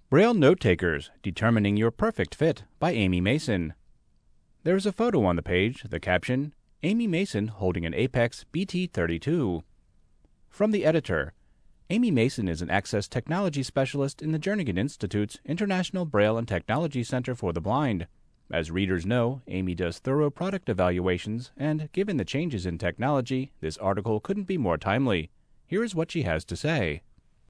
Braille Note Takers, Determining Your Perfect Fit by Amy Mason. There is a photo on the page, the caption, Amy Mason holding an Apex BT32. From the editor, Amy Mason is an access technology specialist in the Jernigan Institute's International Braille and Technology Center for the Blind. As readers know, Amy does thorough product evaluations, and given the changes in technology, this article couldn't be more timely. Here is what she has to say.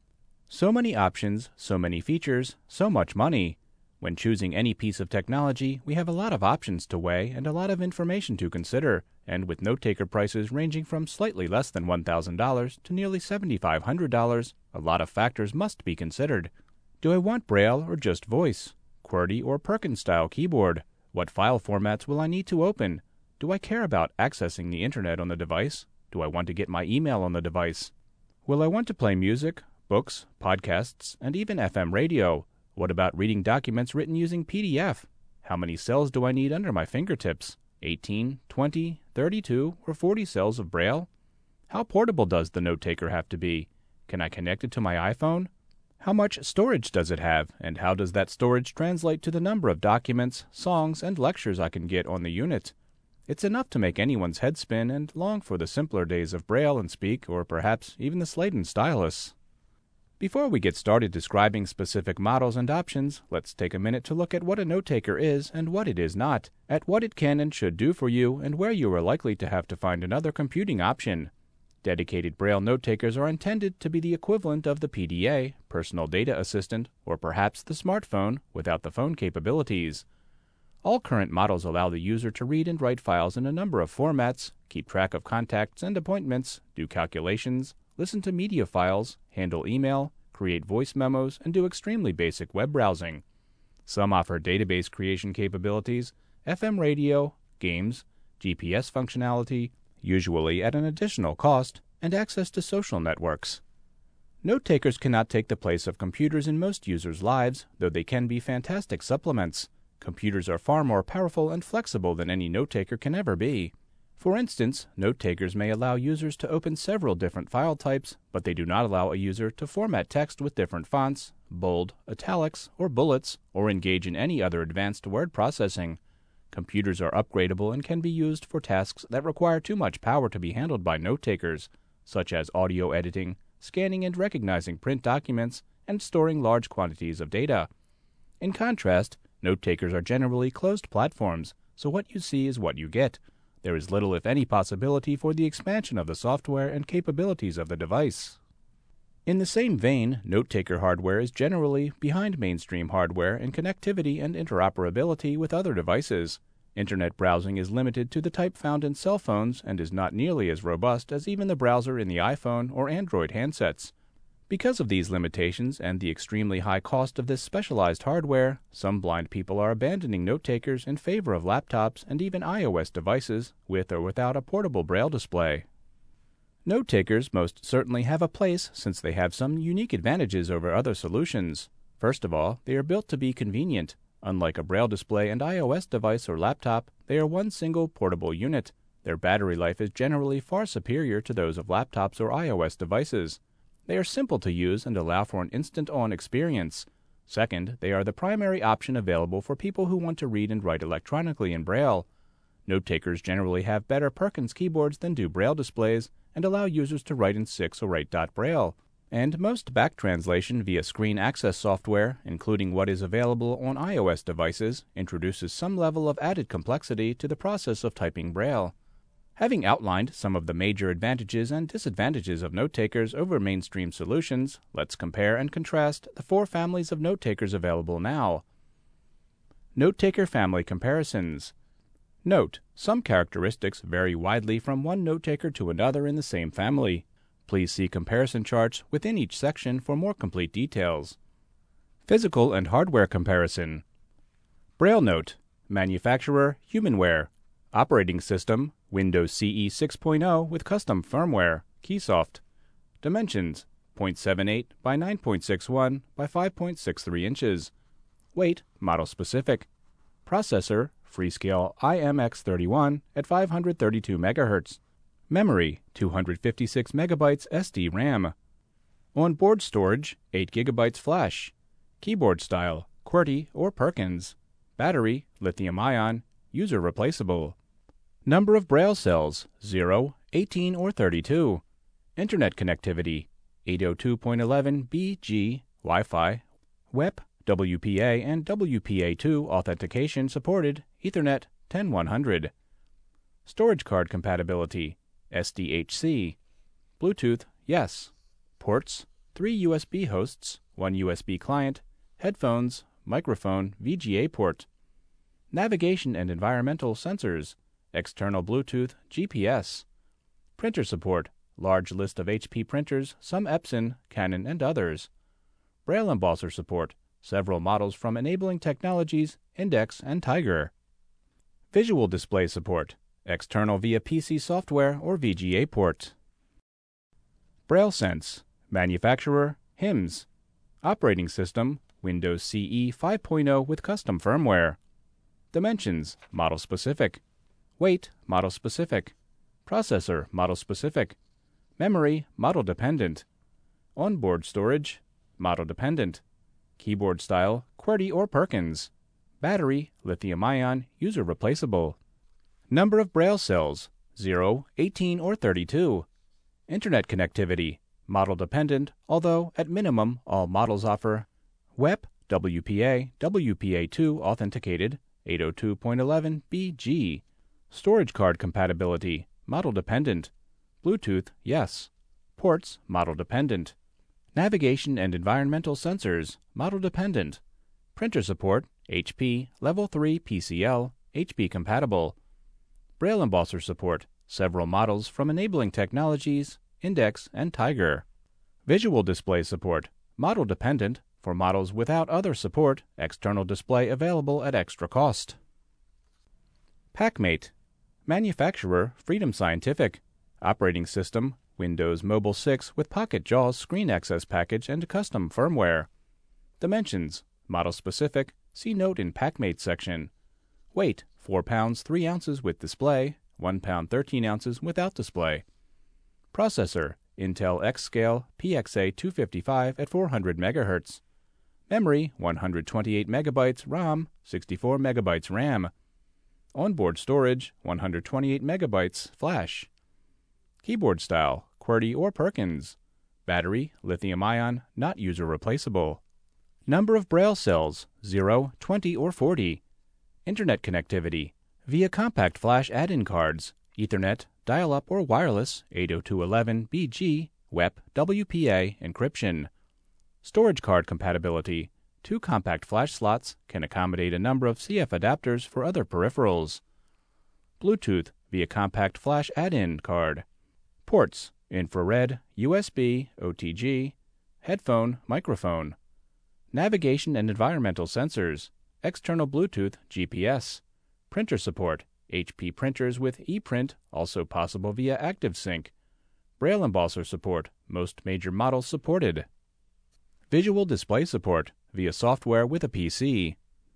So many options, so many features, so much money. When choosing any piece of technology, we have a lot of options to weigh and a lot of information to consider, and with note-taker prices ranging from slightly less than $1,000 to nearly $7,500, a lot of factors must be considered. Do I want Braille or just voice? QWERTY or Perkins-style keyboard? What file formats will I need to open? Do I care about accessing the internet on the device? Do I want to get my email on the device? Will I want to play music, books, podcasts, and even FM radio? What about reading documents written using PDF? How many cells do I need under my fingertips? 18, 20, 32, or 40 cells of Braille? How portable does the note-taker have to be? Can I connect it to my iPhone? How much storage does it have, and how does that storage translate to the number of documents, songs, and lectures I can get on the unit? It's enough to make anyone's head spin and long for the simpler days of Braille and Speak, or perhaps even the Sladen stylus. Before we get started describing specific models and options, let's take a minute to look at what a note-taker is and what it is not, at what it can and should do for you, and where you are likely to have to find another computing option. Dedicated Braille note-takers are intended to be the equivalent of the PDA, Personal Data Assistant, or perhaps the smartphone without the phone capabilities. All current models allow the user to read and write files in a number of formats, keep track of contacts and appointments, do calculations, listen to media files, handle email, create voice memos, and do extremely basic web browsing. Some offer database creation capabilities, FM radio, games, GPS functionality, usually at an additional cost, and access to social networks. Note-takers cannot take the place of computers in most users' lives, though they can be fantastic supplements. Computers are far more powerful and flexible than any note-taker can ever be. For instance, note-takers may allow users to open several different file types, but they do not allow a user to format text with different fonts, bold, italics, or bullets, or engage in any other advanced word processing. Computers are upgradable and can be used for tasks that require too much power to be handled by note-takers, such as audio editing, scanning and recognizing print documents, and storing large quantities of data. In contrast, note-takers are generally closed platforms, so what you see is what you get. There is little if any possibility for the expansion of the software and capabilities of the device. In the same vein, note-taker hardware is generally behind mainstream hardware in connectivity and interoperability with other devices. Internet browsing is limited to the type found in cell phones and is not nearly as robust as even the browser in the iPhone or Android handsets. Because of these limitations and the extremely high cost of this specialized hardware, some blind people are abandoning note-takers in favor of laptops and even iOS devices with or without a portable Braille display. Note-takers most certainly have a place since they have some unique advantages over other solutions. First of all, they are built to be convenient. Unlike a Braille display and iOS device or laptop, they are one single portable unit. Their battery life is generally far superior to those of laptops or iOS devices. They are simple to use and allow for an instant-on experience. Second, they are the primary option available for people who want to read and write electronically in Braille. Note-takers generally have better Perkins keyboards than do Braille displays and allow users to write in 6 or 8-dot Braille. And most back translation via screen access software, including what is available on iOS devices, introduces some level of added complexity to the process of typing Braille. Having outlined some of the major advantages and disadvantages of note-takers over mainstream solutions, let's compare and contrast the 4 families of note-takers available now. Note-taker family comparisons. Note: some characteristics vary widely from one note-taker to another in the same family. Please see comparison charts within each section for more complete details. Physical and hardware comparison. Braille Note. Manufacturer: Humanware. Operating system: Windows CE 6.0 with custom firmware, Keysoft. Dimensions: 0.78 by 9.61 by 5.63 inches. Weight: model specific. Processor: Freescale IMX31 at 532 MHz. Memory: 256 MB SD RAM. Onboard storage: 8 GB flash. Keyboard style, QWERTY or Perkins. Battery, lithium-ion, user replaceable. Number of braille cells, 0, 18, or 32. Internet connectivity, 802.11bg, Wi-Fi, WEP, WPA, and WPA2 authentication supported, Ethernet 10100. Storage card compatibility, SDHC. Bluetooth, yes. Ports, 3 USB hosts, 1 USB client, headphones, microphone, VGA port. Navigation and environmental sensors, external Bluetooth, GPS. Printer support, large list of HP printers, some Epson, Canon, and others. Braille embosser support, several models from Enabling Technologies, Index, and Tiger. Visual display support, external via PC software or VGA port. BrailleSense, manufacturer, HIMS. Operating system, Windows CE 5.0 with custom firmware. Dimensions, model specific. Weight, model specific. Processor, model specific. Memory, model dependent. Onboard storage, model dependent. Keyboard style, QWERTY or Perkins. Battery, lithium-ion, user replaceable. Number of braille cells, 0, 18, or 32. Internet connectivity, model dependent, although at minimum all models offer WEP, WPA, WPA2 authenticated, 802.11bg. Storage card compatibility, model dependent. Bluetooth, yes. Ports, model dependent. Navigation and environmental sensors, model dependent. Printer support, HP, Level 3 PCL, HP compatible. Braille embosser support, several models from Enabling Technologies, Index, and Tiger. Visual display support, model dependent. For models without other support, external display available at extra cost. PackMate. Manufacturer, Freedom Scientific. Operating system, Windows Mobile 6 with Pocket JAWS screen access package and custom firmware. Dimensions, model specific, see note in PackMate section. Weight, 4 pounds 3 ounces with display, 1 pound 13 ounces without display. Processor, Intel X-Scale PXA 255 at 400 MHz. Memory, 128 MB ROM, 64 MB RAM. Onboard storage, 128 MB flash. Keyboard style, QWERTY or Perkins. Battery, lithium-ion, not user replaceable. Number of braille cells, 0, 20, or 40. Internet connectivity, via compact flash add-in cards, Ethernet, dial-up or wireless, 802.11bg, WEP, WPA, encryption. Storage card compatibility, 2 compact flash slots can accommodate a number of CF adapters for other peripherals. Bluetooth via compact flash add-in card. Ports, infrared, USB, OTG, headphone, microphone. Navigation and environmental sensors, external Bluetooth, GPS. Printer support, HP printers with ePrint, also possible via ActiveSync. Braille embosser support, most major models supported. Visual display support, via software with a PC.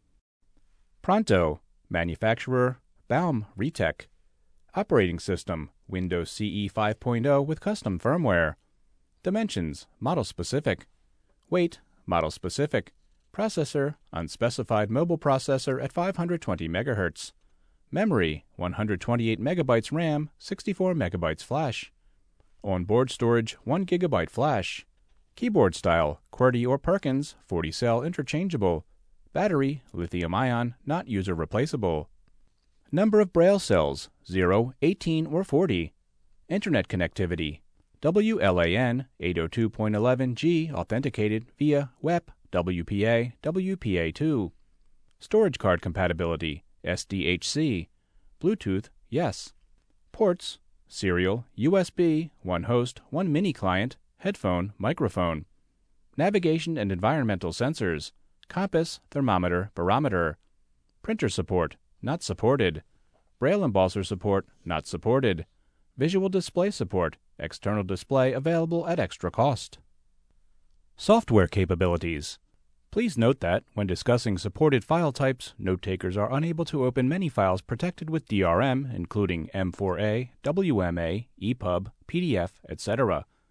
Pronto, manufacturer, Baum Retech. Operating system, Windows CE 5.0 with custom firmware. Dimensions, model specific. Weight, model specific. Processor, unspecified mobile processor at 520 MHz. Memory, 128 MB RAM, 64 MB flash. Onboard storage, 1 GB flash. Keyboard style, QWERTY or Perkins, 40-cell interchangeable. Battery, lithium-ion, not user replaceable. Number of braille cells, 0, 18, or 40. Internet connectivity, WLAN 802.11g authenticated via WEP, WPA, WPA2. Storage card compatibility, SDHC. Bluetooth, yes. Ports, serial, USB, 1 host, 1 mini client, headphone, microphone. Navigation and environmental sensors, compass, thermometer, barometer. Printer support, not supported. Braille embosser support, not supported. Visual display support, external display available at extra cost. Software capabilities. Please note that, when discussing supported file types, note-takers are unable to open many files protected with DRM, including M4A, WMA, EPUB, PDF, etc.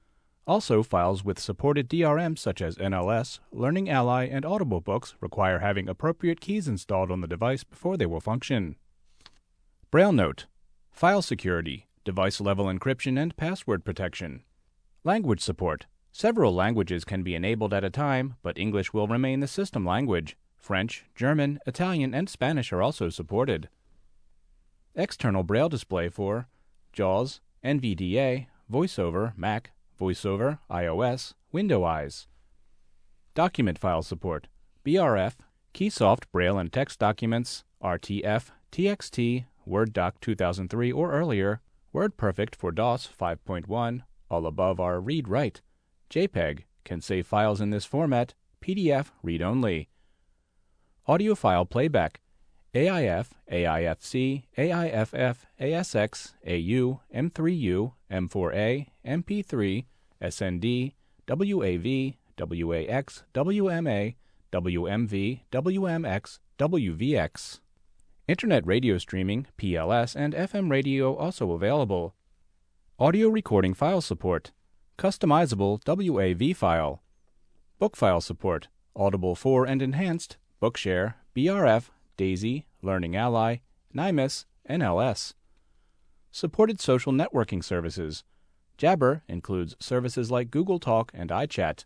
Also, files with supported DRMs such as NLS, Learning Ally, and Audible books require having appropriate keys installed on the device before they will function. Braille Note: file security, device-level encryption, and password protection. Language support: several languages can be enabled at a time, but English will remain the system language. French, German, Italian, and Spanish are also supported. External Braille display for JAWS, NVDA, VoiceOver, Mac, VoiceOver, iOS, Windows. Document file support: BRF, Keysoft Braille and text documents, RTF, TXT, Word Doc 2003 or earlier, WordPerfect for DOS 5.1, all above are read-write. JPEG, can save files in this format, PDF, read-only. Audio file playback: AIF, AIFC, AIFF, ASX, AU, M3U, M4A, MP3, SND, WAV, WAX, WMA, WMV, WMX, WVX. Internet radio streaming, PLS, and FM radio also available. Audio recording file support: customizable WAV file. Book file support: Audible 4 and enhanced, Bookshare, BRF, Daisy, Learning Ally, NIMUS, NLS. Supported social networking services: Jabber includes services like Google Talk and iChat.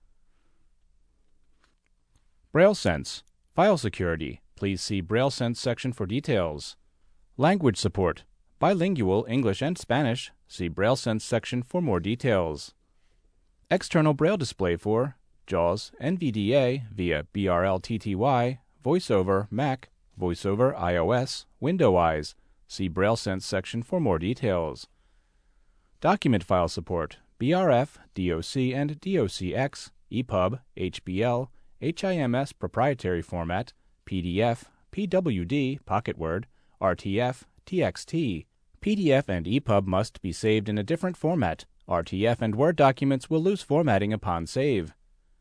BrailleSense: file security. Please see BrailleSense section for details. Language support: bilingual English and Spanish. See BrailleSense section for more details. External Braille display for JAWS, NVDA via BRLTTY, VoiceOver, Mac, VoiceOver, iOS, Windows. See BrailleSense section for more details. Document file support: BRF, DOC, and DOCX, EPUB, HBL, HIMS proprietary format, PDF, PWD, PocketWord, RTF, TXT. PDF and EPUB must be saved in a different format. RTF and Word documents will lose formatting upon save.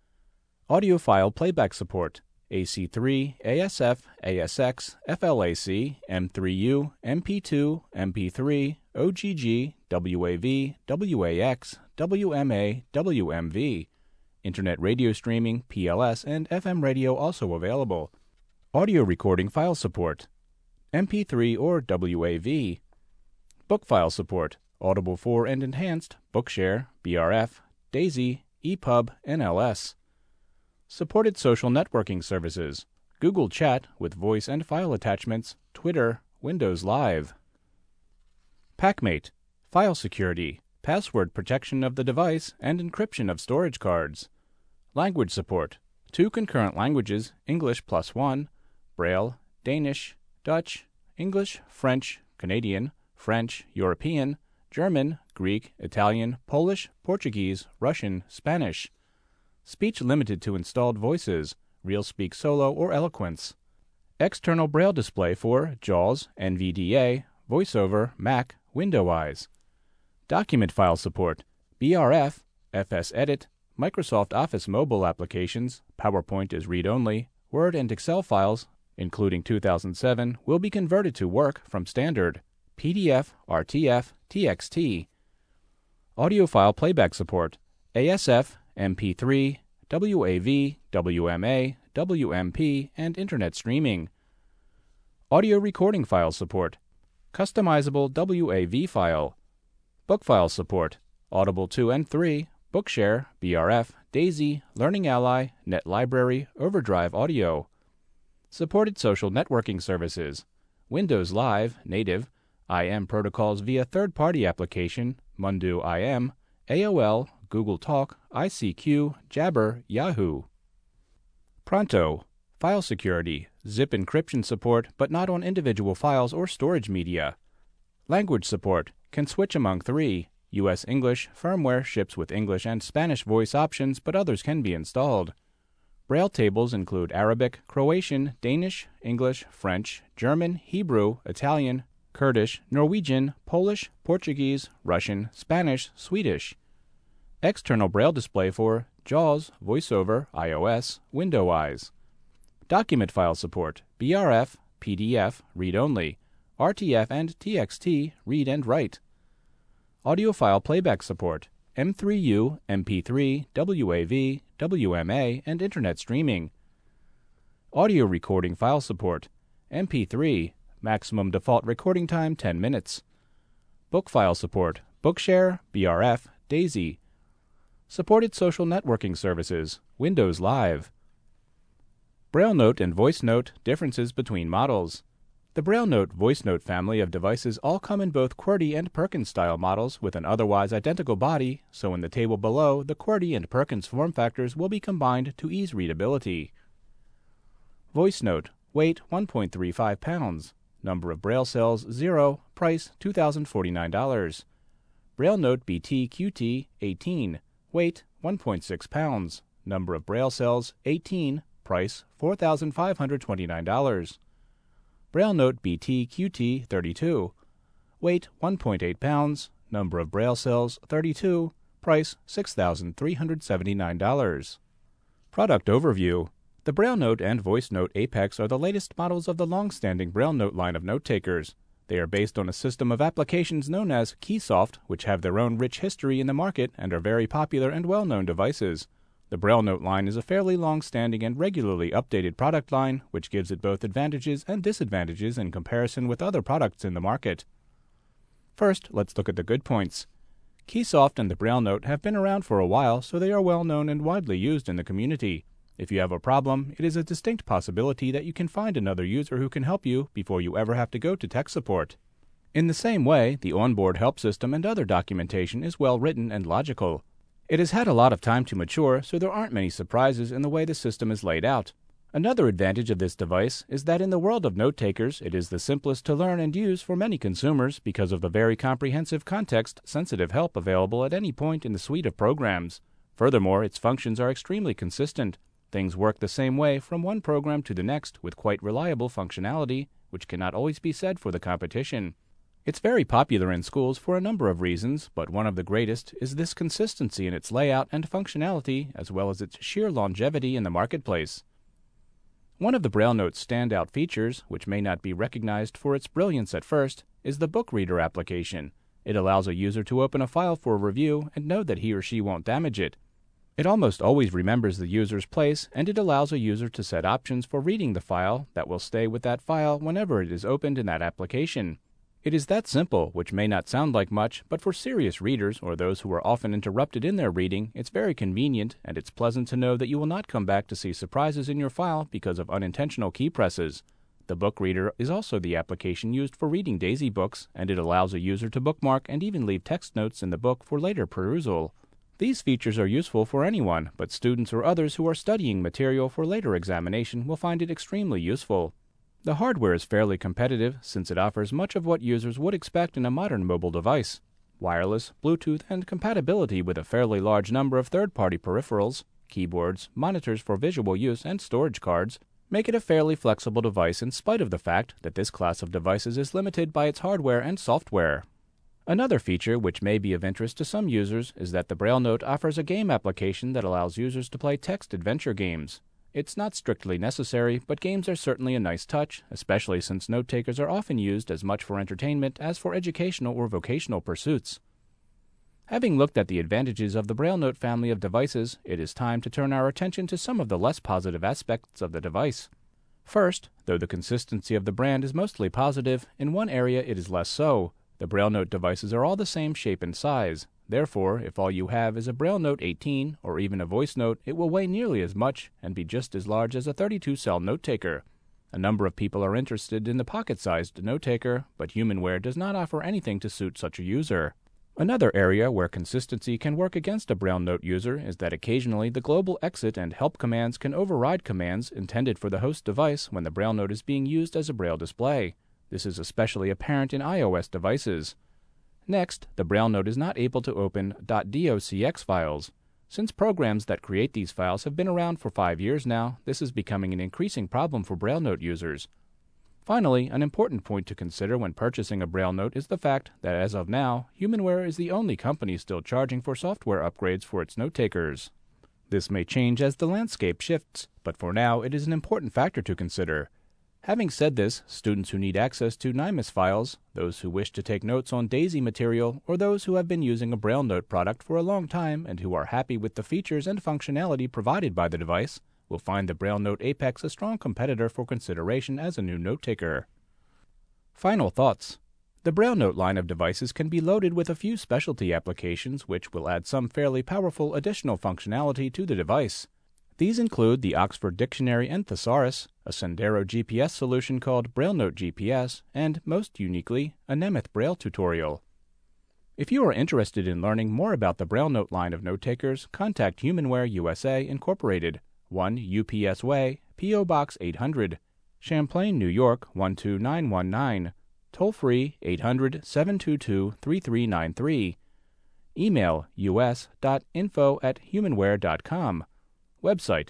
Audio file playback support: AC3, ASF, ASX, FLAC, M3U, MP2, MP3, OGG, WAV, WAX, WMA, WMV. Internet radio streaming, PLS, and FM radio also available. Audio recording file support: MP3 or WAV. Book file support: Audible 4 and enhanced, Bookshare, BRF, Daisy, EPUB, NLS. Supported social networking services: Google Chat with voice and file attachments, Twitter, Windows Live. PackMate: file security, password protection of the device, and encryption of storage cards. Language support: 2 concurrent languages, English +1, Braille, Danish, Dutch, English, French, Canadian, French, European, German, Greek, Italian, Polish, Portuguese, Russian, Spanish. Speech limited to installed voices, RealSpeak Solo or Eloquence. External Braille display for JAWS, NVDA, VoiceOver, Mac, Windows. Document file support: BRF, FS-Edit, Microsoft Office mobile applications, PowerPoint is read-only, Word and Excel files, including 2007, will be converted to Work from Standard, PDF, RTF, TXT. Audio file playback support: ASF, MP3, WAV, WMA, WMP, and Internet streaming. Audio recording file support: customizable WAV file. Book file support: Audible 2 and 3, Bookshare, BRF, Daisy, Learning Ally, NetLibrary, Overdrive Audio. Supported social networking services: Windows Live, native, IM protocols via third-party application, Mundu IM, AOL, Google Talk, ICQ, Jabber, Yahoo. Pronto: file security, zip encryption support, but not on individual files or storage media. Language support: can switch among 3. U.S. English, firmware ships with English and Spanish voice options, but others can be installed. Braille tables include Arabic, Croatian, Danish, English, French, German, Hebrew, Italian, Kurdish, Norwegian, Polish, Portuguese, Russian, Spanish, Swedish. External Braille display for JAWS, VoiceOver, iOS, Windows. Document file support: BRF, PDF, read-only, RTF and TXT, read and write. Audio file playback support: M3U, MP3, WAV, WMA, and Internet streaming. Audio recording file support. MP3, maximum default recording time 10 minutes. Book file support. Bookshare, BRF, Daisy. Supported social networking services. Windows Live. BrailleNote and VoiceNote differences between models. The BrailleNote VoiceNote family of devices all come in both QWERTY and Perkins style models with an otherwise identical body, so in the table below, the QWERTY and Perkins form factors will be combined to ease readability. VoiceNote, weight 1.35 pounds. Number of Braille cells 0, price $2,049. BrailleNote BT QT 18, weight 1.6 pounds. Number of Braille cells 18, price $4,529. BrailleNote BT QT 32, weight 1.8 pounds. Number of Braille cells 32, price $6,379. Product overview. The BrailleNote and VoiceNote Apex are the latest models of the long-standing BrailleNote line of note takers. They are based on a system of applications known as Keysoft, which have their own rich history in the market and are very popular and well-known devices. The BrailleNote line is a fairly long-standing and regularly updated product line, which gives it both advantages and disadvantages in comparison with other products in the market. First, let's look at the good points. Keysoft and the BrailleNote have been around for a while, so they are well known and widely used in the community. If you have a problem, it is a distinct possibility that you can find another user who can help you before you ever have to go to tech support. In the same way, the onboard help system and other documentation is well written and logical. It has had a lot of time to mature, so there aren't many surprises in the way the system is laid out. Another advantage of this device is that in the world of note takers, it is the simplest to learn and use for many consumers because of the very comprehensive context-sensitive help available at any point in the suite of programs. Furthermore, its functions are extremely consistent. Things work the same way from one program to the next with quite reliable functionality, which cannot always be said for the competition. It's very popular in schools for a number of reasons, but one of the greatest is this consistency in its layout and functionality, as well as its sheer longevity in the marketplace. One of the BrailleNote's standout features, which may not be recognized for its brilliance at first, is the Book Reader application. It allows a user to open a file for review and know that he or she won't damage it. It almost always remembers the user's place, and it allows a user to set options for reading the file that will stay with that file whenever it is opened in that application. It is that simple, which may not sound like much, but for serious readers or those who are often interrupted in their reading, it's very convenient, and it's pleasant to know that you will not come back to see surprises in your file because of unintentional key presses. The Book Reader is also the application used for reading Daisy books, and it allows a user to bookmark and even leave text notes in the book for later perusal. These features are useful for anyone, but students or others who are studying material for later examination will find it extremely useful. The hardware is fairly competitive since it offers much of what users would expect in a modern mobile device. Wireless, Bluetooth, and compatibility with a fairly large number of third-party peripherals, keyboards, monitors for visual use, and storage cards make it a fairly flexible device in spite of the fact that this class of devices is limited by its hardware and software. Another feature which may be of interest to some users is that the BrailleNote offers a game application that allows users to play text adventure games. It's not strictly necessary, but games are certainly a nice touch, especially since note takers are often used as much for entertainment as for educational or vocational pursuits. Having looked at the advantages of the BrailleNote family of devices, it is time to turn our attention to some of the less positive aspects of the device. First, though the consistency of the brand is mostly positive, in one area it is less so. The BrailleNote devices are all the same shape and size. Therefore, if all you have is a BrailleNote 18 or even a VoiceNote, it will weigh nearly as much and be just as large as a 32-cell note taker. A number of people are interested in the pocket-sized note taker, but HumanWare does not offer anything to suit such a user. Another area where consistency can work against a BrailleNote user is that occasionally the global exit and help commands can override commands intended for the host device when the BrailleNote is being used as a Braille display. This is especially apparent in iOS devices. Next, the BrailleNote is not able to open .docx files. Since programs that create these files have been around for 5 years now, this is becoming an increasing problem for BrailleNote users. Finally, an important point to consider when purchasing a BrailleNote is the fact that as of now, HumanWare is the only company still charging for software upgrades for its note takers. This may change as the landscape shifts, but for now it is an important factor to consider. Having said this, students who need access to NIMUS files, those who wish to take notes on DAISY material, or those who have been using a Braille Note product for a long time and who are happy with the features and functionality provided by the device, will find the Braille Note Apex a strong competitor for consideration as a new note-taker. Final thoughts. The Braille Note line of devices can be loaded with a few specialty applications which will add some fairly powerful additional functionality to the device. These include the Oxford Dictionary and Thesaurus, a Sendero GPS solution called Braille Note GPS, and, most uniquely, a Nemeth Braille tutorial. If you are interested in learning more about the Braille Note line of note-takers, contact Humanware USA Incorporated, 1 UPS Way, P.O. Box 800, Champlain, New York 12919, toll-free 800-722-3393, email us.info@humanware.com, website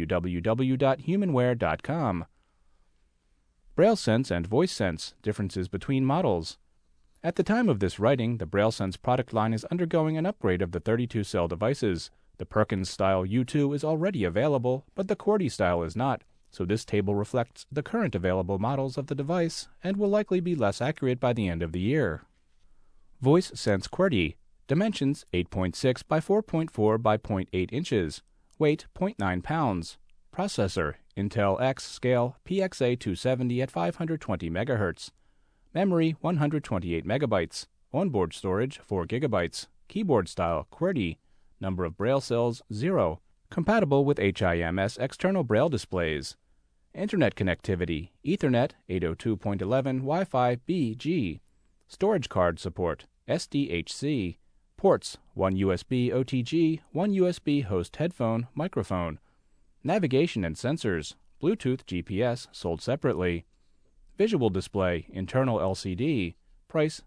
www.humanware.com. BrailleSense and VoiceSense, differences between models. At the time of this writing, the BrailleSense product line is undergoing an upgrade of the 32-cell devices. The Perkins style U2 is already available, but the QWERTY style is not, so this table reflects the current available models of the device and will likely be less accurate by the end of the year. VoiceSense QWERTY, dimensions 8.6 by 4.4 by 0.8 inches, weight 0.9 pounds, processor Intel X Scale PXA270 at 520 MHz, memory 128 MB, onboard storage 4 GB, keyboard style QWERTY, number of Braille cells 0, compatible with HIMS external Braille displays, Internet connectivity Ethernet 802.11 Wi-Fi BG, storage card support SDHC, ports 1 USB OTG, 1 USB host headphone microphone, navigation and sensors, Bluetooth GPS sold separately, visual display internal LCD, price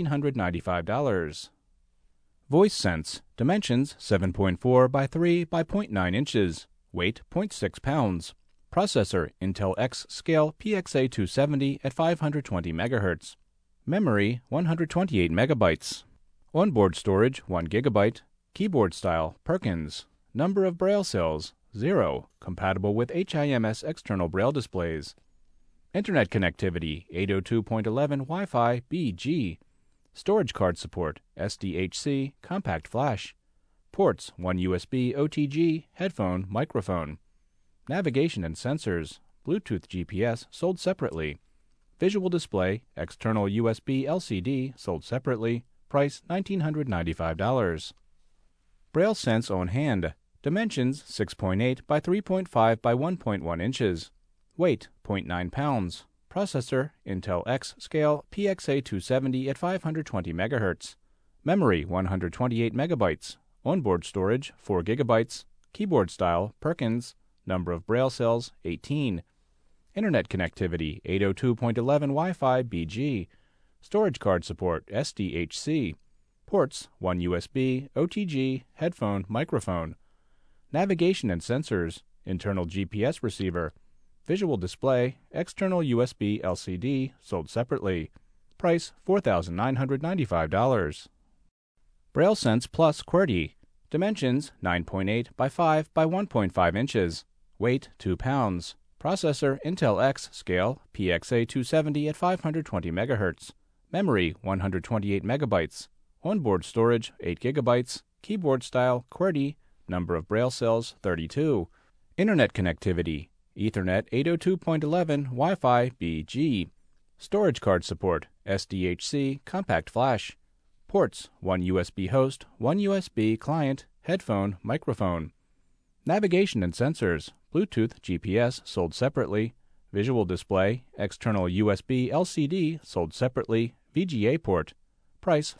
$1,995. VoiceSense, dimensions 7.4 by 3 by 0.9 inches, weight 0.6 pounds, processor Intel X Scale PXA270 at 520 MHz, memory 128 MB, onboard storage 1 GB, keyboard style Perkins, number of Braille cells 0, compatible with HIMS external Braille displays, Internet connectivity 802.11 Wi-Fi BG, storage card support SDHC compact flash, ports 1 USB OTG headphone microphone, navigation and sensors, Bluetooth GPS sold separately, visual display external USB LCD sold separately, price $1,995. BrailleSense on hand, dimensions 6.8 by 3.5 by 1.1 inches, weight 0.9 pounds, processor Intel X Scale PXA270 at 520 MHz, memory 128 MB, onboard storage 4 GB, keyboard style Perkins, number of Braille cells 18, Internet connectivity 802.11 Wi-Fi BG, storage card support SDHC, ports 1 USB OTG headphone microphone, navigation and sensors, internal GPS receiver, visual display, external USB LCD, sold separately. Price $4,995. BrailleSense Plus QWERTY, dimensions 9.8 by 5 by 1.5 inches, weight 2 pounds, processor Intel X Scale PXA270 at 520 MHz, memory 128 MB, onboard storage 8 GB, keyboard style QWERTY, number of Braille cells 32, Internet connectivity Ethernet 802.11 Wi-Fi BG, storage card support SDHC compact flash, ports 1 USB host, 1 USB client, headphone, microphone, navigation and sensors, Bluetooth GPS sold separately, visual display, external USB LCD sold separately, VGA port, price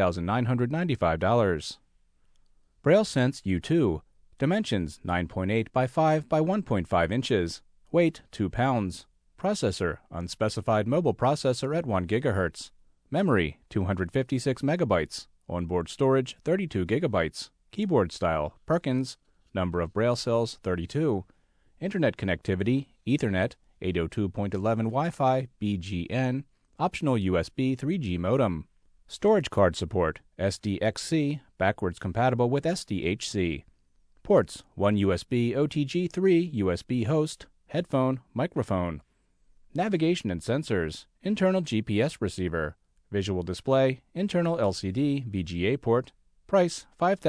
$5,995. BrailleSense U2, dimensions 9.8 by 5 by 1.5 inches, weight 2 pounds, processor unspecified mobile processor at 1 GHz, memory 256 MB, onboard storage 32 GB, keyboard style Perkins, number of Braille cells 32, Internet connectivity Ethernet 802.11 Wi-Fi BGN, optional USB 3G modem, storage card support SDXC, backwards compatible with SDHC, ports 1 USB OTG 3 USB host, headphone, microphone, navigation and sensors, internal GPS receiver, visual display, internal LCD VGA port, price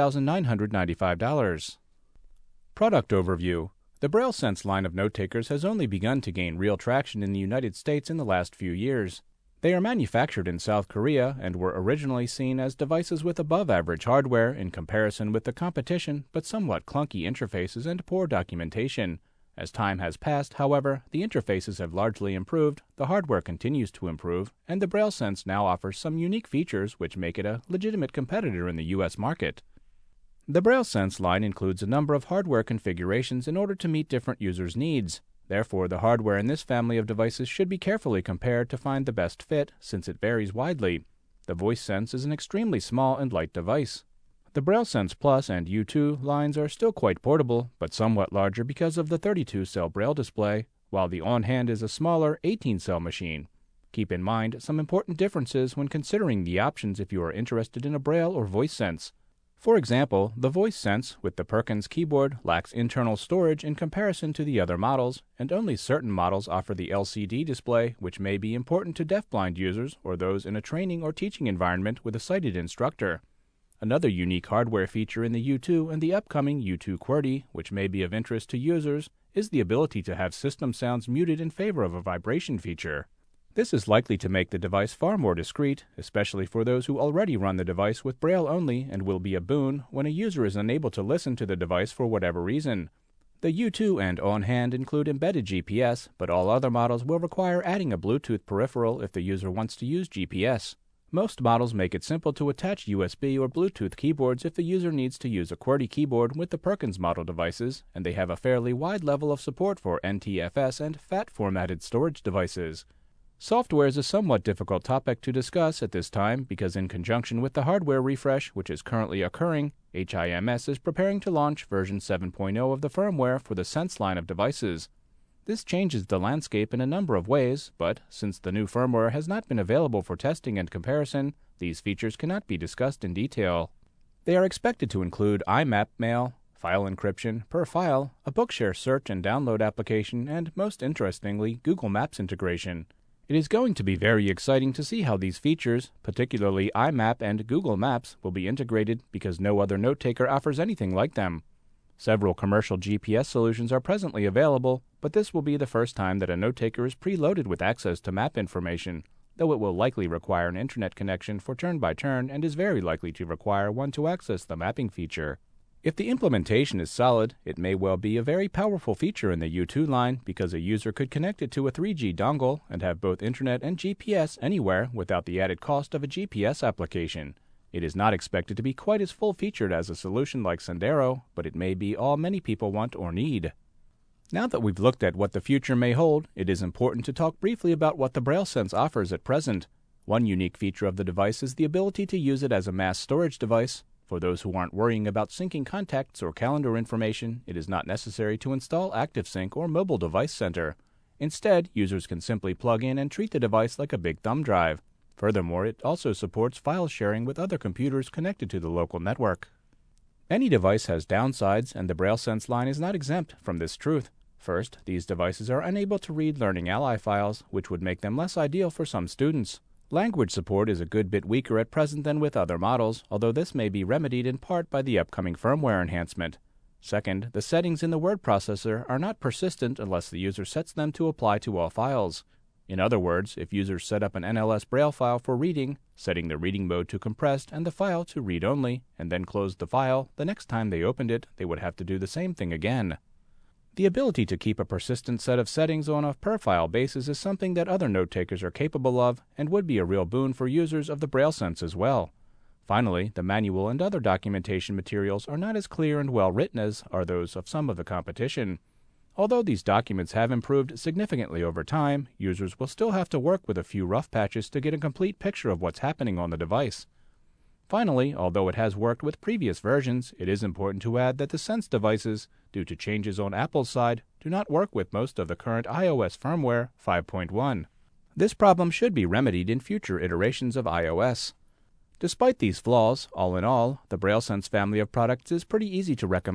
$5,995. Product overview. The BrailleSense line of note-takers has only begun to gain real traction in the United States in the last few years. They are manufactured in South Korea and were originally seen as devices with above-average hardware in comparison with the competition, but somewhat clunky interfaces and poor documentation. As time has passed, however, the interfaces have largely improved, the hardware continues to improve, and the BrailleSense now offers some unique features which make it a legitimate competitor in the U.S. market. The BrailleSense line includes a number of hardware configurations in order to meet different users' needs. Therefore, the hardware in this family of devices should be carefully compared to find the best fit, since it varies widely. The VoiceSense is an extremely small and light device. The BrailleSense Plus and U2 lines are still quite portable, but somewhat larger because of the 32-cell Braille display, while the On-Hand is a smaller 18-cell machine. Keep in mind some important differences when considering the options if you are interested in a Braille or VoiceSense. For example, the VoiceSense with the Perkins keyboard lacks internal storage in comparison to the other models, and only certain models offer the LCD display, which may be important to deafblind users or those in a training or teaching environment with a sighted instructor. Another unique hardware feature in the U2 and the upcoming U2 QWERTY, which may be of interest to users, is the ability to have system sounds muted in favor of a vibration feature. This is likely to make the device far more discreet, especially for those who already run the device with Braille only, and will be a boon when a user is unable to listen to the device for whatever reason. The U2 and On-Hand include embedded GPS, but all other models will require adding a Bluetooth peripheral if the user wants to use GPS. Most models make it simple to attach USB or Bluetooth keyboards if the user needs to use a QWERTY keyboard with the Perkins model devices, and they have a fairly wide level of support for NTFS and FAT-formatted storage devices. Software is a somewhat difficult topic to discuss at this time because in conjunction with the hardware refresh which is currently occurring, HIMS is preparing to launch version 7.0 of the firmware for the Sense line of devices. This changes the landscape in a number of ways, but since the new firmware has not been available for testing and comparison, these features cannot be discussed in detail. They are expected to include IMAP mail, file encryption per file, a Bookshare search and download application, and most interestingly, Google Maps integration. It is going to be very exciting to see how these features, particularly IMAP and Google Maps, will be integrated because no other note-taker offers anything like them. Several commercial GPS solutions are presently available, but this will be the first time that a note-taker is preloaded with access to map information, though it will likely require an internet connection for turn-by-turn and is very likely to require one to access the mapping feature. If the implementation is solid, it may well be a very powerful feature in the U2 line because a user could connect it to a 3G dongle and have both internet and GPS anywhere without the added cost of a GPS application. It is not expected to be quite as full-featured as a solution like Sendero, but it may be all many people want or need. Now that we've looked at what the future may hold, it is important to talk briefly about what the BrailleSense offers at present. One unique feature of the device is the ability to use it as a mass storage device. For those who aren't worrying about syncing contacts or calendar information, it is not necessary to install ActiveSync or Mobile Device Center. Instead, users can simply plug in and treat the device like a big thumb drive. Furthermore, it also supports file sharing with other computers connected to the local network. Any device has downsides, and the BrailleSense line is not exempt from this truth. First, these devices are unable to read Learning Ally files, which would make them less ideal for some students. Language support is a good bit weaker at present than with other models, although this may be remedied in part by the upcoming firmware enhancement. Second, the settings in the word processor are not persistent unless the user sets them to apply to all files. In other words, if users set up an NLS Braille file for reading, setting the reading mode to compressed and the file to read only, and then closed the file, the next time they opened it, they would have to do the same thing again. The ability to keep a persistent set of settings on a per-file basis is something that other note-takers are capable of and would be a real boon for users of the BrailleSense as well. Finally, the manual and other documentation materials are not as clear and well written as are those of some of the competition. Although these documents have improved significantly over time, users will still have to work with a few rough patches to get a complete picture of what's happening on the device. Finally, although it has worked with previous versions, it is important to add that the Sense devices, due to changes on Apple's side, do not work with most of the current iOS firmware 5.1. This problem should be remedied in future iterations of iOS. Despite these flaws, all in all, the BrailleSense family of products is pretty easy to recommend.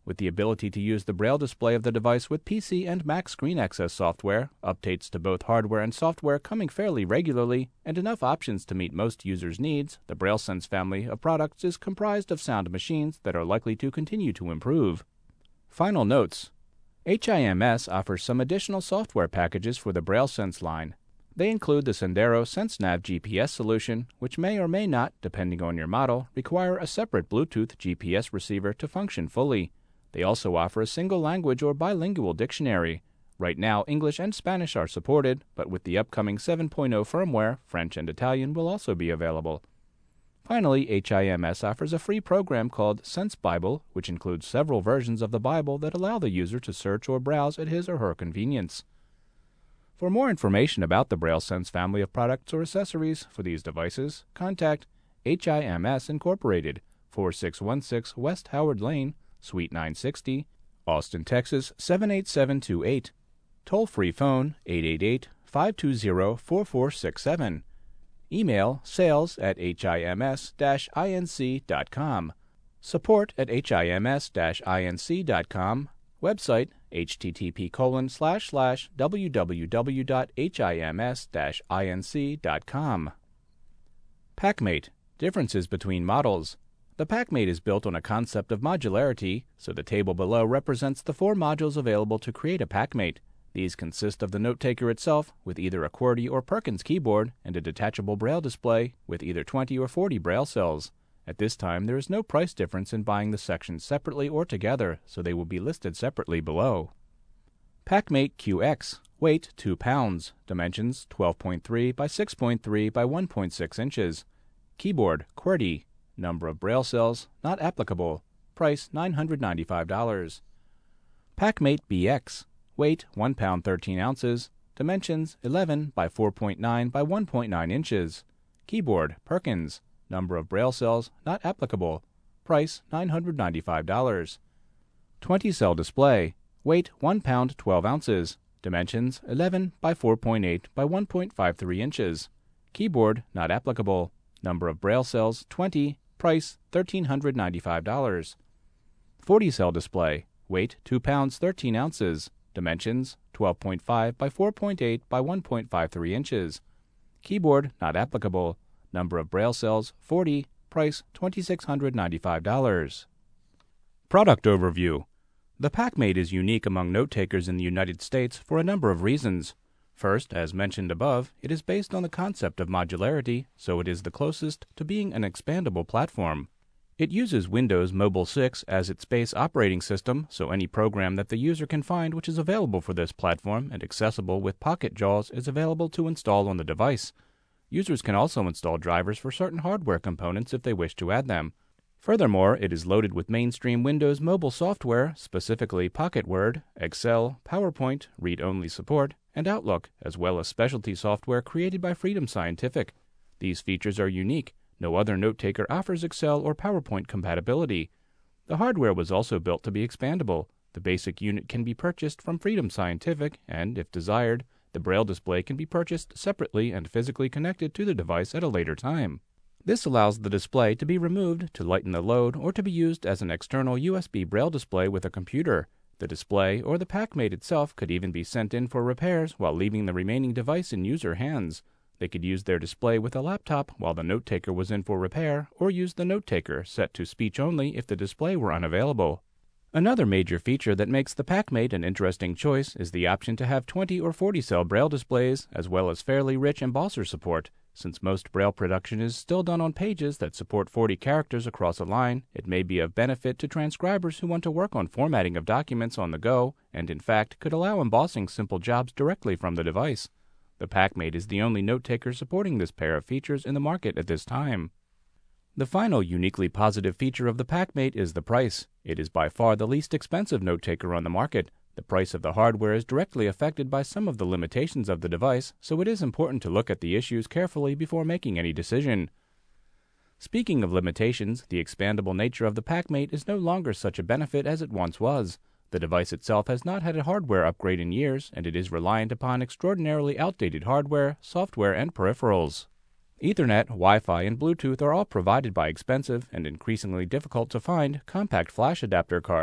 with the ability to use the Braille display of the device with PC and Mac screen access software, updates to both hardware and software coming fairly regularly, and enough options to meet most users' needs, the BrailleSense family of products is comprised of sound machines that are likely to continue to improve. Final notes. HIMS offers some additional software packages for the BrailleSense line. They include the Sendero SenseNav GPS solution, which may or may not, depending on your model, require a separate Bluetooth GPS receiver to function fully. They also offer a single language or bilingual dictionary. Right now, English and Spanish are supported, but with the upcoming 7.0 firmware, French and Italian will also be available. Finally, HIMS offers a free program called Sense Bible, which includes several versions of the Bible that allow the user to search or browse at his or her convenience. For more information about the BrailleSense family of products or accessories for these devices, contact HIMS Incorporated, 4616 West Howard Lane, Suite 960, Austin, Texas 78728. Toll-free phone 888-520-4467. Email sales@hims-inc.com. Support at hims-inc.com. Website http://www.hims-inc.com. PackMate. Differences between models. The PackMate is built on a concept of modularity, so the table below represents the 4 modules available to create a PackMate. These consist of the note-taker itself, with either a QWERTY or Perkins keyboard, and a detachable Braille display, with either 20 or 40 Braille cells. At this time, there is no price difference in buying the sections separately or together, so they will be listed separately below. PackMate QX. Weight 2 pounds. Dimensions 12.3 by 6.3 by 1.6 inches. Keyboard QWERTY. Number of Braille cells not applicable. Price $995. PackMate BX. Weight 1 pound 13 ounces. Dimensions 11 by 4.9 by 1.9 inches. Keyboard Perkins. Number of Braille cells not applicable. Price $995. 20-cell display. Weight 1 pound 12 ounces. Dimensions 11 by 4.8 by 1.53 inches. Keyboard not applicable. Number of Braille cells 20. Price $1,395. 40-cell display. Weight 2 pounds 13 ounces. Dimensions 12.5 by 4.8 by 1.53 inches. Keyboard not applicable. Number of Braille cells 40. Price $2,695. Product overview. The PackMate is unique among note-takers in the United States for a number of reasons. First, as mentioned above, it is based on the concept of modularity, so it is the closest to being an expandable platform. It uses Windows Mobile 6 as its base operating system, so any program that the user can find which is available for this platform and accessible with Pocket JAWS is available to install on the device. Users can also install drivers for certain hardware components if they wish to add them. Furthermore, it is loaded with mainstream Windows mobile software, specifically Pocket Word, Excel, PowerPoint, read-only support, and Outlook, as well as specialty software created by Freedom Scientific. These features are unique. No other note-taker offers Excel or PowerPoint compatibility. The hardware was also built to be expandable. The basic unit can be purchased from Freedom Scientific, and, if desired, the Braille display can be purchased separately and physically connected to the device at a later time. This allows the display to be removed to lighten the load or to be used as an external USB Braille display with a computer. The display or the PackMate itself could even be sent in for repairs while leaving the remaining device in user hands. They could use their display with a laptop while the note-taker was in for repair, or use the note-taker set to speech only if the display were unavailable. Another major feature that makes the PackMate an interesting choice is the option to have 20 or 40-cell Braille displays, as well as fairly rich embosser support. Since most Braille production is still done on pages that support 40 characters across a line, it may be of benefit to transcribers who want to work on formatting of documents on the go, and in fact could allow embossing simple jobs directly from the device. The PackMate is the only note-taker supporting this pair of features in the market at this time. The final uniquely positive feature of the PackMate is the price. It is by far the least expensive note-taker on the market. The price of the hardware is directly affected by some of the limitations of the device, so it is important to look at the issues carefully before making any decision. Speaking of limitations, the expandable nature of the PackMate is no longer such a benefit as it once was. The device itself has not had a hardware upgrade in years, and it is reliant upon extraordinarily outdated hardware, software, and peripherals. Ethernet, Wi-Fi, and Bluetooth are all provided by expensive and increasingly difficult to find compact flash adapter cards.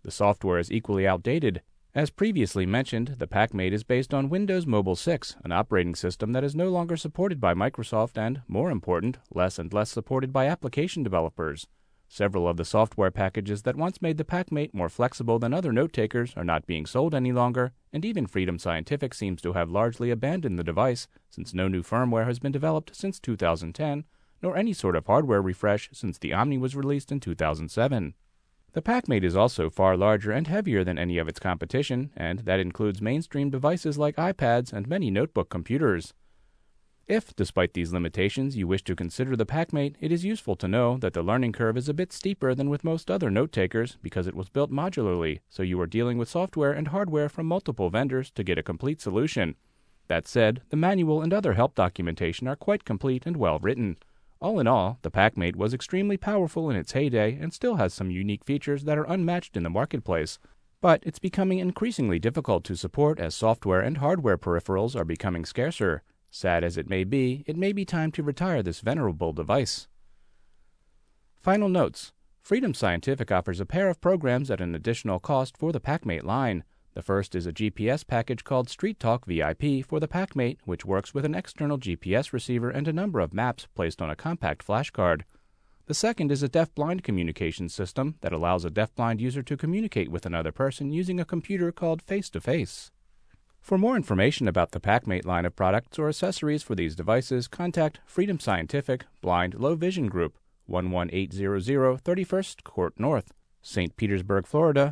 The software is equally outdated. As previously mentioned, the PackMate is based on Windows Mobile 6, an operating system that is no longer supported by Microsoft and, more important, less and less supported by application developers. Several of the software packages that once made the PackMate more flexible than other note-takers are not being sold any longer, and even Freedom Scientific seems to have largely abandoned the device, since no new firmware has been developed since 2010, nor any sort of hardware refresh since the Omni was released in 2007. The PackMate is also far larger and heavier than any of its competition, and that includes mainstream devices like iPads and many notebook computers. If, despite these limitations, you wish to consider the PackMate, it is useful to know that the learning curve is a bit steeper than with most other note-takers because it was built modularly, so you are dealing with software and hardware from multiple vendors to get a complete solution. That said, the manual and other help documentation are quite complete and well written. All in all, the PackMate was extremely powerful in its heyday and still has some unique features that are unmatched in the marketplace. But it's becoming increasingly difficult to support as software and hardware peripherals are becoming scarcer. Sad as it may be time to retire this venerable device. Final notes. Freedom Scientific offers a pair of programs at an additional cost for the PackMate line. The first is a GPS package called Street Talk VIP for the PackMate, which works with an external GPS receiver and a number of maps placed on a compact flash card. The second is a deaf-blind communication system that allows a deaf-blind user to communicate with another person using a computer called Face-to-Face. For more information about the PackMate line of products or accessories for these devices, contact Freedom Scientific Blind Low Vision Group, 11800 31st Court North, St. Petersburg, Florida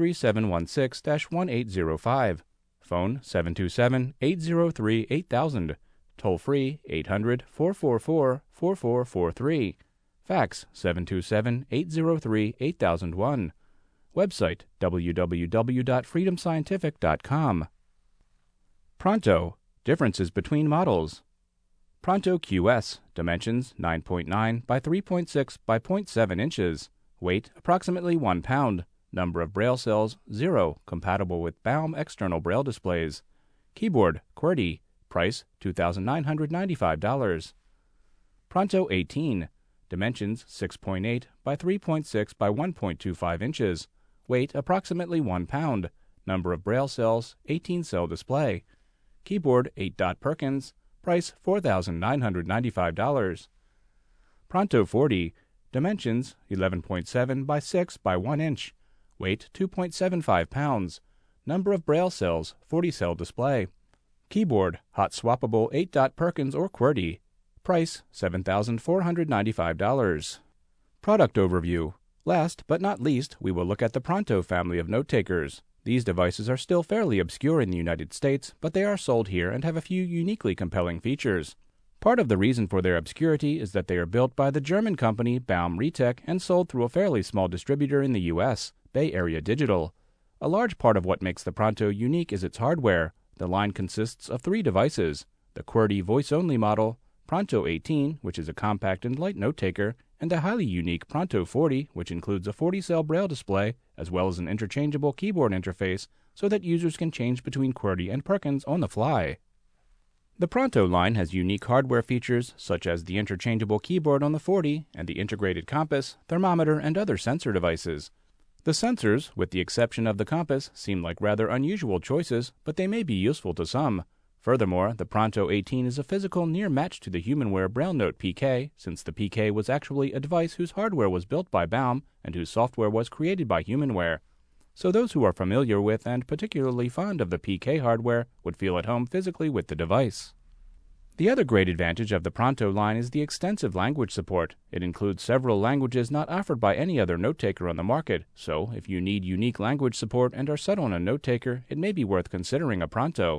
33716-1805. Phone 727-803-8000. Toll free 800-444-4443. Fax 727-803-8001. Website www.freedomscientific.com. Pronto. Differences between models. Pronto QS. Dimensions 9.9 by 3.6 by 0.7 inches. Weight approximately 1 pound. Number of braille cells 0. Compatible with Baum external braille displays. Keyboard QWERTY. Price $2,995. Pronto 18. Dimensions 6.8 by 3.6 by 1.25 inches. Weight approximately 1 pound. Number of braille cells 18 cell display. Keyboard 8-dot Perkins. Price $4,995. Pronto 40. Dimensions 11.7 by 6 by 1 inch. Weight 2.75 pounds. Number of braille cells 40 cell display. Keyboard hot swappable 8-dot Perkins or QWERTY. Price $7,495. Product overview. Last but not least, we will look at the Pronto family of note-takers. These devices are still fairly obscure in the United States, but they are sold here and have a few uniquely compelling features. Part of the reason for their obscurity is that they are built by the German company Baum Retech and sold through a fairly small distributor in the U.S., Bay Area Digital. A large part of what makes the Pronto unique is its hardware. The line consists of 3 devices: the QWERTY voice-only model, Pronto 18, which is a compact and light note-taker, and a highly unique Pronto 40, which includes a 40-cell braille display, as well as an interchangeable keyboard interface so that users can change between QWERTY and Perkins on the fly. The Pronto line has unique hardware features such as the interchangeable keyboard on the 40 and the integrated compass, thermometer, and other sensor devices. The sensors, with the exception of the compass, seem like rather unusual choices, but they may be useful to some. Furthermore, the Pronto 18 is a physical near match to the HumanWare BrailleNote PK, since the PK was actually a device whose hardware was built by Baum and whose software was created by HumanWare. So those who are familiar with and particularly fond of the PK hardware would feel at home physically with the device. The other great advantage of the Pronto line is the extensive language support. It includes several languages not offered by any other note-taker on the market, so if you need unique language support and are set on a note-taker, it may be worth considering a Pronto.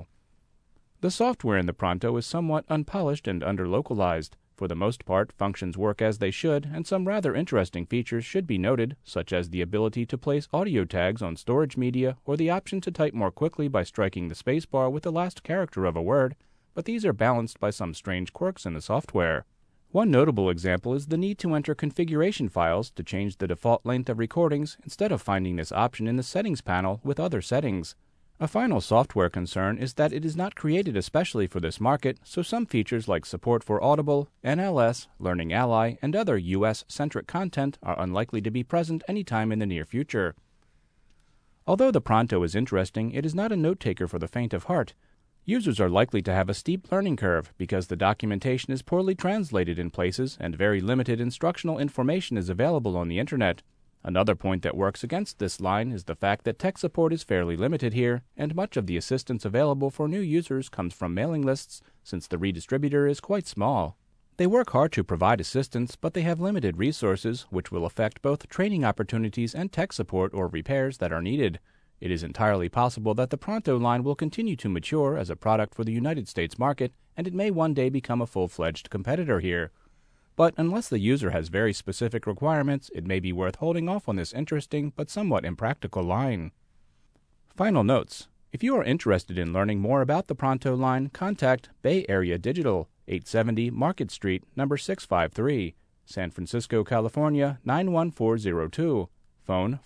The software in the Pronto is somewhat unpolished and under-localized. For the most part, functions work as they should, and some rather interesting features should be noted, such as the ability to place audio tags on storage media or the option to type more quickly by striking the spacebar with the last character of a word, but these are balanced by some strange quirks in the software. One notable example is the need to enter configuration files to change the default length of recordings instead of finding this option in the settings panel with other settings. A final software concern is that it is not created especially for this market, so some features like support for Audible, NLS, Learning Ally, and other US-centric content are unlikely to be present anytime in the near future. Although the Pronto is interesting, it is not a note-taker for the faint of heart. Users are likely to have a steep learning curve because the documentation is poorly translated in places and very limited instructional information is available on the internet. Another point that works against this line is the fact that tech support is fairly limited here, and much of the assistance available for new users comes from mailing lists since the redistributor is quite small. They work hard to provide assistance, but they have limited resources, which will affect both training opportunities and tech support or repairs that are needed. It is entirely possible that the Pronto line will continue to mature as a product for the United States market, and it may one day become a full-fledged competitor here. But unless the user has very specific requirements, it may be worth holding off on this interesting but somewhat impractical line. Final notes. If you are interested in learning more about the Pronto line, contact Bay Area Digital, 870 Market Street, number 653, San Francisco, California, 91402. Phone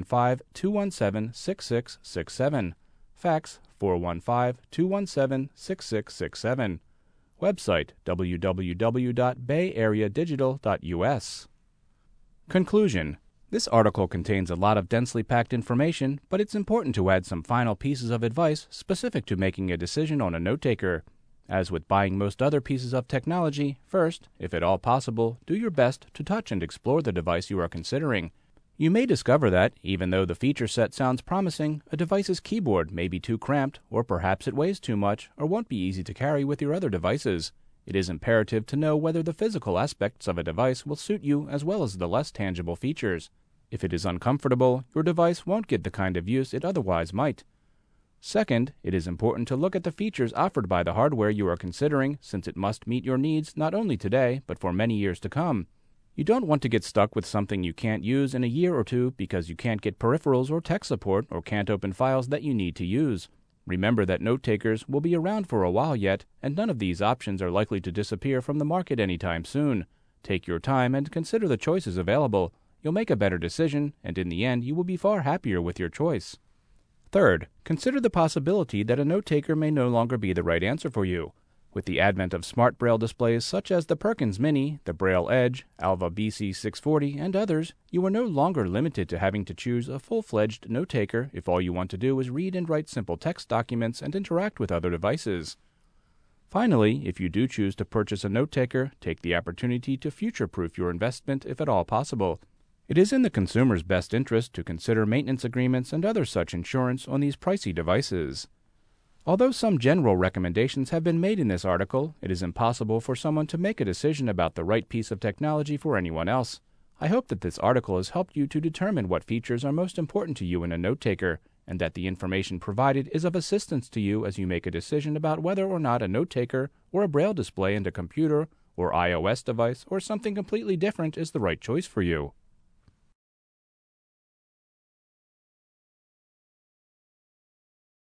415-217-6667. Fax 415-217-6667. Website www.bayareadigital.us. Conclusion. This article contains a lot of densely packed information, but it's important to add some final pieces of advice specific to making a decision on a note-taker. As with buying most other pieces of technology, first, if at all possible, do your best to touch and explore the device you are considering. You may discover that, even though the feature set sounds promising, a device's keyboard may be too cramped, or perhaps it weighs too much, or won't be easy to carry with your other devices. It is imperative to know whether the physical aspects of a device will suit you as well as the less tangible features. If it is uncomfortable, your device won't get the kind of use it otherwise might. Second, it is important to look at the features offered by the hardware you are considering, since it must meet your needs not only today, but for many years to come. You don't want to get stuck with something you can't use in a year or two because you can't get peripherals or tech support or can't open files that you need to use. Remember that note-takers will be around for a while yet, and none of these options are likely to disappear from the market anytime soon. Take your time and consider the choices available. You'll make a better decision, and in the end you will be far happier with your choice. Third, consider the possibility that a note-taker may no longer be the right answer for you. With the advent of smart Braille displays such as the Perkins Mini, the Braille Edge, Alva BC640, and others, you are no longer limited to having to choose a full-fledged note-taker if all you want to do is read and write simple text documents and interact with other devices. Finally, if you do choose to purchase a note-taker, take the opportunity to future-proof your investment if at all possible. It is in the consumer's best interest to consider maintenance agreements and other such insurance on these pricey devices. Although some general recommendations have been made in this article, it is impossible for someone to make a decision about the right piece of technology for anyone else. I hope that this article has helped you to determine what features are most important to you in a note-taker, and that the information provided is of assistance to you as you make a decision about whether or not a note-taker or a Braille display in a computer or iOS device or something completely different is the right choice for you.